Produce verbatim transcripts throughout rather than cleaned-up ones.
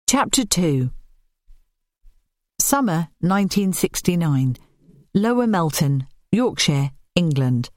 Chapter two. Summer nineteen sixty-nine. Lower Melton, Yorkshire, England.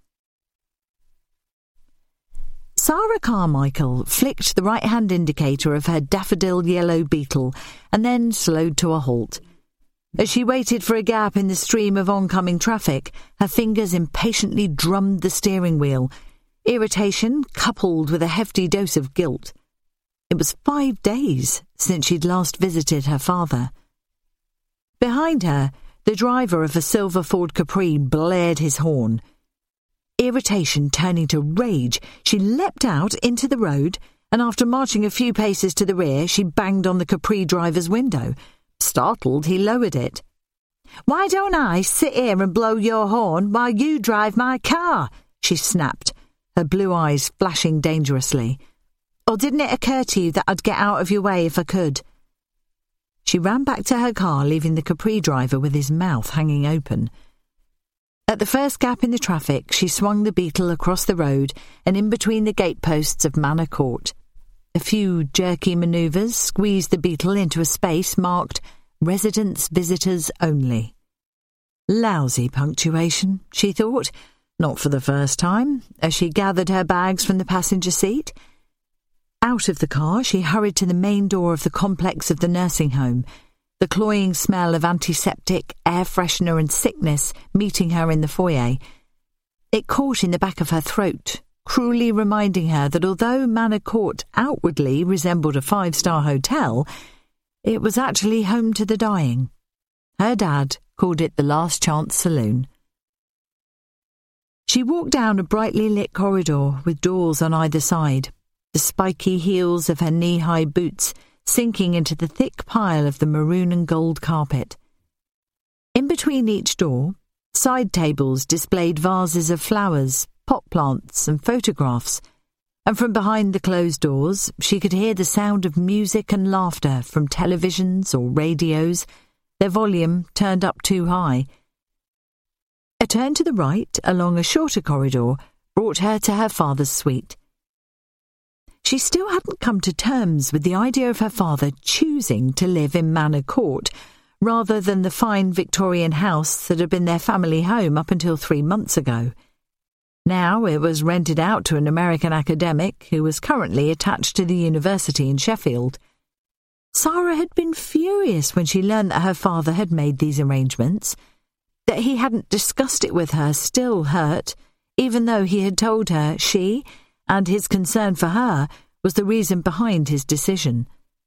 Sarah Carmichael flicked the right-hand indicator of her daffodil yellow Beetle and then slowed to a halt. As she waited for a gap in the stream of oncoming traffic, her fingers impatiently drummed the steering wheel, irritation coupled with a hefty dose of guilt. It was five days since she'd last visited her father. Behind her, the driver of a silver Ford Capri blared his horn. Irritation turning to rage, she leapt out into the road, and after marching a few paces to the rear, she banged on the Capri driver's window. Startled, he lowered it. "Why don't I sit here and blow your horn while you drive my car?" she snapped, her blue eyes flashing dangerously. "Or didn't it occur to you that I'd get out of your way if I could?" She ran back to her car, leaving the Capri driver with his mouth hanging open. At the first gap in the traffic, she swung the Beetle across the road and in between the gateposts of Manor Court. A few jerky manoeuvres squeezed the Beetle into a space marked Residents Visitors Only. Lousy punctuation, she thought, not for the first time, as she gathered her bags from the passenger seat. Out of the car, she hurried to the main door of the complex of the nursing home, the cloying smell of antiseptic, air freshener and sickness meeting her in the foyer. It caught in the back of her throat, cruelly reminding her that although Manor Court outwardly resembled a five-star hotel, it was actually home to the dying. Her dad called it the Last Chance Saloon. She walked down a brightly lit corridor with doors on either side, the spiky heels of her knee-high boots sinking into the thick pile of the maroon and gold carpet. In between each door, side tables displayed vases of flowers, pot plants and photographs, and from behind the closed doors she could hear the sound of music and laughter from televisions or radios, their volume turned up too high. A turn to the right along a shorter corridor brought her to her father's suite. She still hadn't come to terms with the idea of her father choosing to live in Manor Court rather than the fine Victorian house that had been their family home up until three months ago. Now it was rented out to an American academic who was currently attached to the university in Sheffield. Sarah had been furious when she learned that her father had made these arrangements. That he hadn't discussed it with her still hurt, even though he had told her she, and his concern for her, was the reason behind his decision.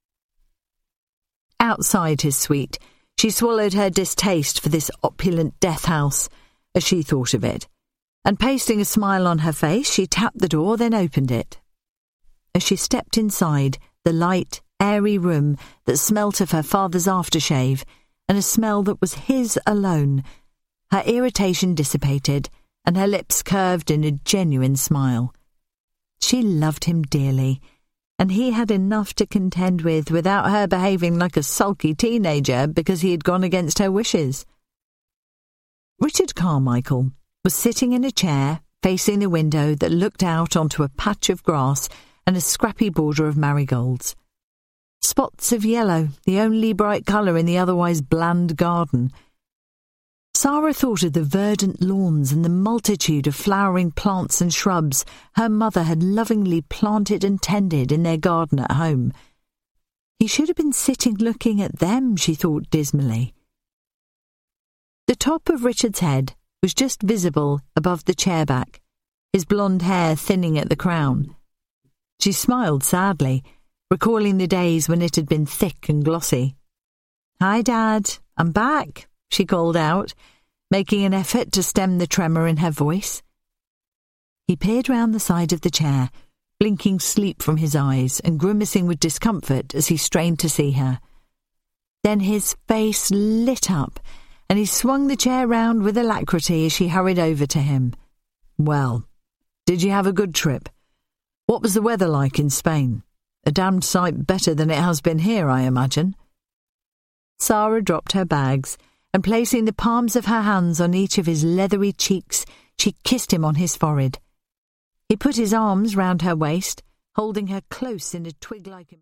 Outside his suite, she swallowed her distaste for this opulent death house, as she thought of it, and pasting a smile on her face, she tapped the door, then opened it. As she stepped inside the light, airy room that smelt of her father's aftershave, and a smell that was his alone, her irritation dissipated, and her lips curved in a genuine smile. She loved him dearly, and he had enough to contend with without her behaving like a sulky teenager because he had gone against her wishes. Richard Carmichael was sitting in a chair facing the window that looked out onto a patch of grass and a scrappy border of marigolds. Spots of yellow, the only bright colour in the otherwise bland garden. Sarah thought of the verdant lawns and the multitude of flowering plants and shrubs her mother had lovingly planted and tended in their garden at home. He should have been sitting looking at them, she thought dismally. The top of Richard's head was just visible above the chair back, his blonde hair thinning at the crown. She smiled sadly, recalling the days when it had been thick and glossy. "Hi, Dad, I'm back," she called out, making an effort to stem the tremor in her voice. He peered round the side of the chair, blinking sleep from his eyes and grimacing with discomfort as he strained to see her. Then his face lit up, and he swung the chair round with alacrity as she hurried over to him. "Well, did you have a good trip? What was the weather like in Spain? A damned sight better than it has been here, I imagine." Sarah dropped her bags, and placing the palms of her hands on each of his leathery cheeks, she kissed him on his forehead. He put his arms round her waist, holding her close in a twig-like embrace.